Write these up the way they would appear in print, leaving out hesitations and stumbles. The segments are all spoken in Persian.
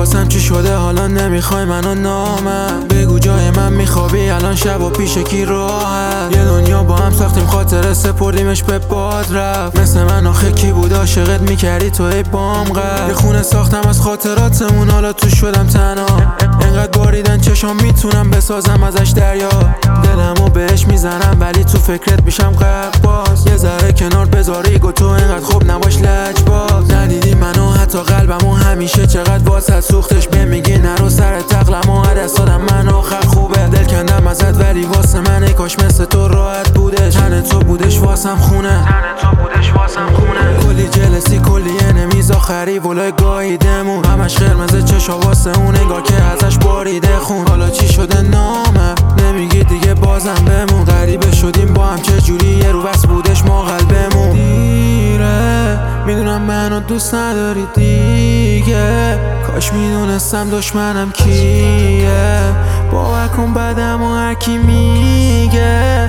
واسم چی شده حالا نمیخوای منو نامم. بگو جای من میخوابی الان شب و پیش کی راحت. یه دنیا با هم ساختیم خاطره سپردیمش به باد رفت. مثل من آخه کی بود عاشقت میکردی تو ای بام قد. یه خونه ساختم از خاطراتمون حالا تو شدم تنها. انقدر باریدن چشام میتونم بسازم ازش دریا. دلمو بهش میزنم ولی تو فکرت میشم غرق باز. یه ذره کنار بذاری گو تو انقدر خوب نباش لجباز. ندیدی منو حتی قلبمو همیشه چقدر واسه سوختش. بمیگی نرو سر تقلمو عدس دادم من آخر خوبه. دل کندم ازت ولی واسه من ای کاش مثل تو راحت بودش. تن تو بودش واسم خونه. کلی جلسی کلی انمیز آخری ولای گاییدمون. همش قرمز چشا واسه اون انگار که ازش باریده خون. حالا چی شده نامه نمیگی دیگه بازم بمون. غریبه شدیم با هم چه جوری یه رو بس بودش ما قلبمون. دیره میدونم منو دوست نداری دیگه. کاش میدونستم دشمنم کیه. باور کن بدم و هر کی میگه.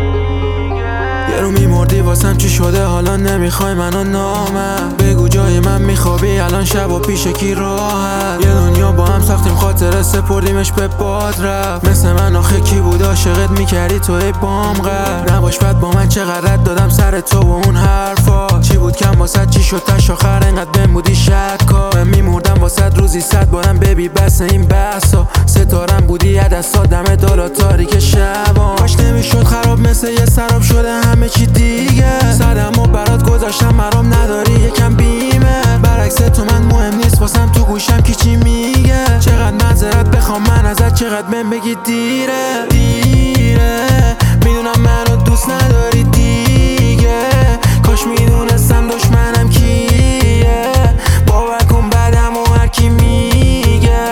یه رو میمردی واسم چی شده حالا نمیخوای منو نامم. بگو جای من میخوابی الان شب و پیش کی راحت. یه دنیا با هم ساختیم خاطره سپردیمش به باد رفت. مثل من آخه کی بود عاشقت میکردی تو ای بام قد. نباش بد با من چقدر رد دادم سر تو و اون حرفا. چی بود کم واسد چی شد تش آخر انقدر بهم بودی شکا. من میمردم واسد روزی 100 بارم ببی بس این بحثا. ستارم بودی عدسا دم دالا تاریک شبا. کاش نمیشد خراب مثل یه سراب شده همه چی دیگه. صدمو برات گذاشتم مرام نداری یکم بیمه. برعکس تو من مهم نیست واسم تو گوشم کی چی میگه. چقدر معذرت بخوام من ازت چقدر بهم بگی دیره. میدونم منو دوست نداری دیگه. کاش میدونستم دشمنم کیه. باور کن بدم و هر کی میگه.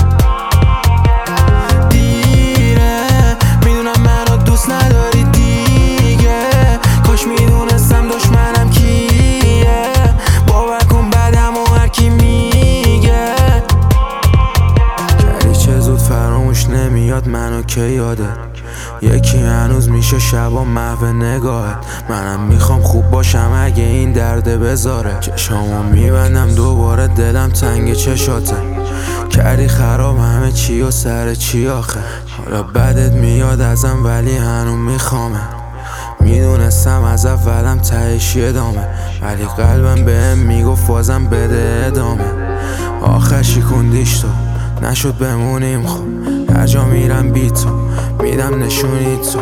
میدونم منو دوست نداری دیگه. کاش میدونستم دشمنم کیه. باور کن بدم و هر کی میگه. کردی چه زود فراموش نمیاد منو که یاده. یکی هنوز میشه شبا محو نگاهت. منم میخوام خوب باشم اگه این درده بذاره. چشامو میبندم دوباره دلم تنگ چشاته. کردی خراب همه چی و سر چی آخه. حالا بدت میاد ازم ولی هنوز میخوامه. میدونستم از اولم تهش ادامه. ولی قلبم بهم میگفت بازم بده ادامه. آخر شکوندیش تو نشد بمونیم خب. هر جا میرم بی تو میدم نشونی تو.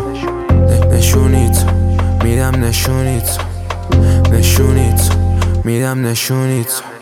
میدم نشونی تو. میدم نشونی تو.